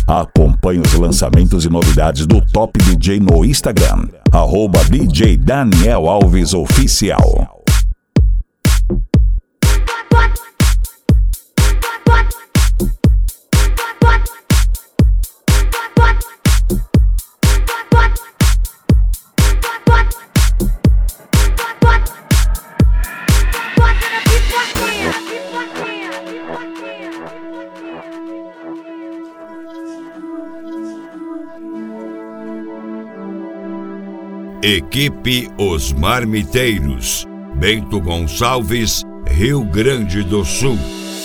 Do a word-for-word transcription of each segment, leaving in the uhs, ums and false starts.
Acompanhe os lançamentos e novidades do Top D J no Instagram, arroba D J Daniel Alves Oficial. Equipe Os Marmiteiros, Bento Gonçalves, Rio Grande do Sul.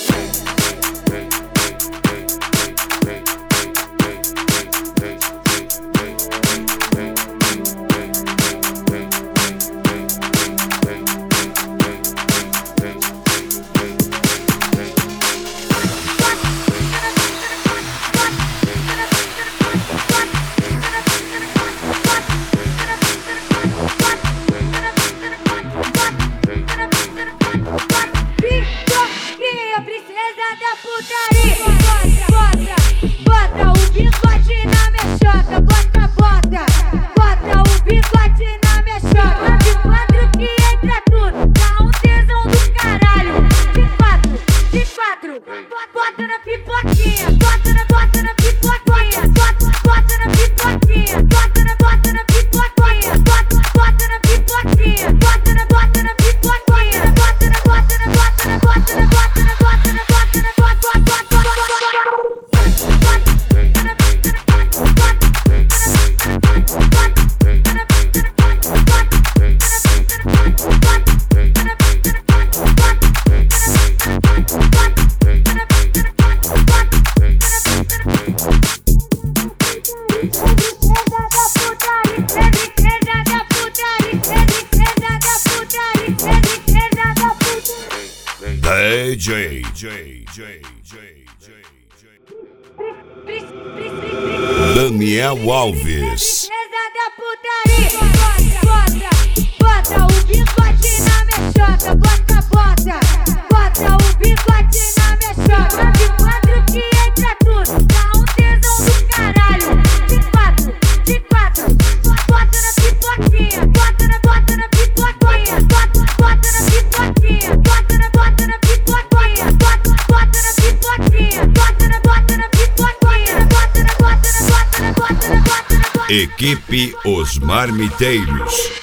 D J Daniel Alves. Bota o bigode na minha chota, bota, bota, bota o bigode na minha chota. De quatro que entra tudo, dá um tesão do caralho. De quatro, de quatro, bota na pipoquinha, bota na, bota na pipoquinha, bota, bota na pipoquinha, bota na, bota na pipoquinha, bota, bota na pipoquinha, bota na, bota na pipoquinha, bota na, bota na, bota na, bota na, bota na. Equipe Os Marmiteiros.